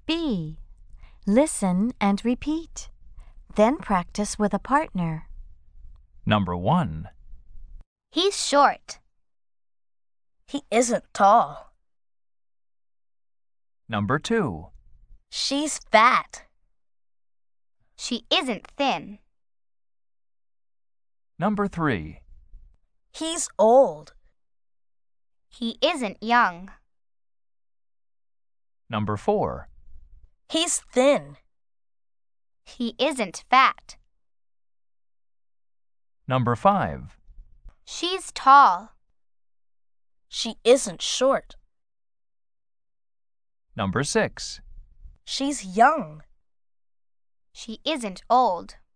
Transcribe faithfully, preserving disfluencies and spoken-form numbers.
B. Listen and repeat. Then practice with a partner. Number one. He's short. He isn't tall. Number two. She's fat. She isn't thin. Number three. He's old. He isn't young. Number four. He's thin. He isn't fat. Number five. She's tall. She isn't short. Number six. She's young. She isn't old.